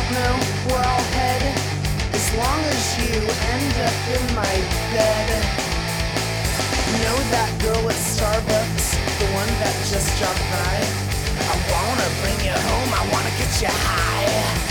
don't know where I'll head as long as you end up in my bed. Know that girl at Starbucks, the one that just dropped by? I wanna bring you home, I wanna get you high.